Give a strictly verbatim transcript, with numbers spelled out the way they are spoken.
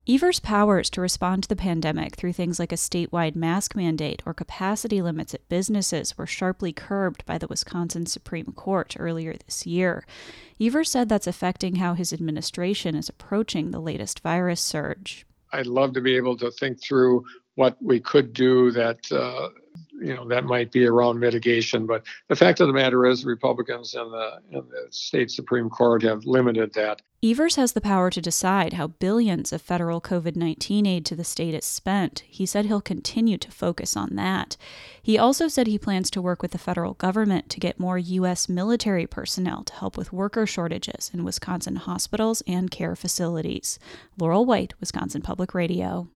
Evers' powers to respond to the pandemic through things like a statewide mask mandate or capacity limits at businesses were sharply curbed by the Wisconsin Supreme Court earlier this year. Evers said that's affecting how his administration is approaching the latest virus surge. I'd love to be able to think through what we could do that, uh, you know, that might be around mitigation. But the fact of the matter is Republicans in the, in the state Supreme Court have limited that. Evers has the power to decide how billions of federal covid nineteen aid to the state is spent. He said he'll continue to focus on that. He also said he plans to work with the federal government to get more U S military personnel to help with worker shortages in Wisconsin hospitals and care facilities. Laurel White, Wisconsin Public Radio.